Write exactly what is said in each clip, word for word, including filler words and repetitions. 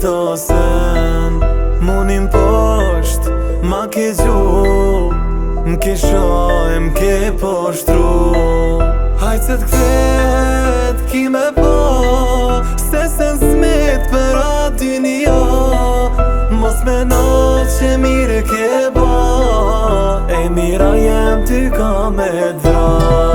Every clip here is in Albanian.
tosen Munim posht ma ke gju M'ke shoj, m'ke poshtru Hajtë se t'kvet ki me po Se se n'smit për aty një Mos me no që mire ke bo E mira jem ty ka me dra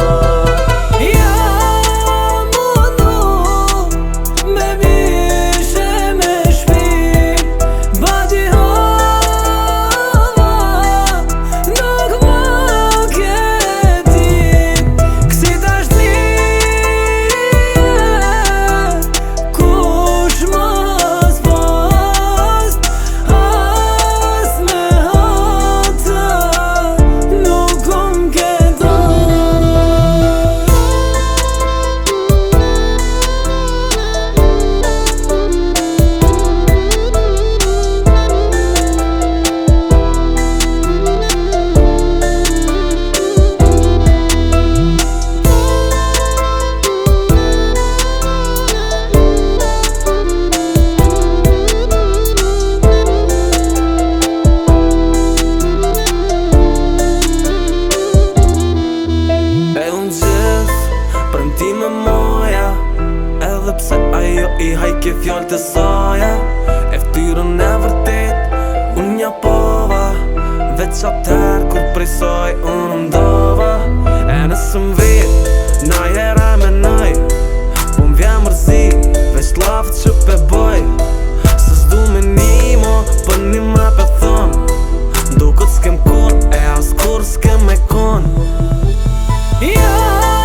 Premtime moja Edhe pse ajo i hajke fjall të saja E ftyrën e vërtet Unë nja pova Veç atër kur prej saj unë ndova E nësë m'vet Na jera me nëj Po m'vja mërzi Veç t'lavët që pe boj Se s'du me nimo Për një ma pe thon Do këtë s'kem kon E as kur s'kem me kon Ja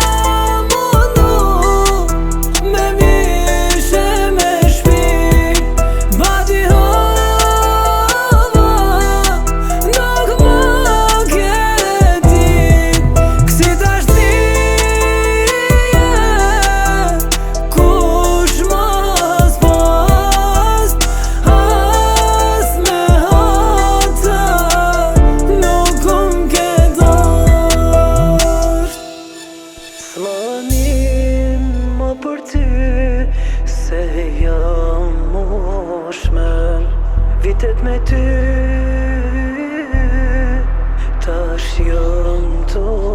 për ty Se jam moshmen Vitet me ty Tash jam to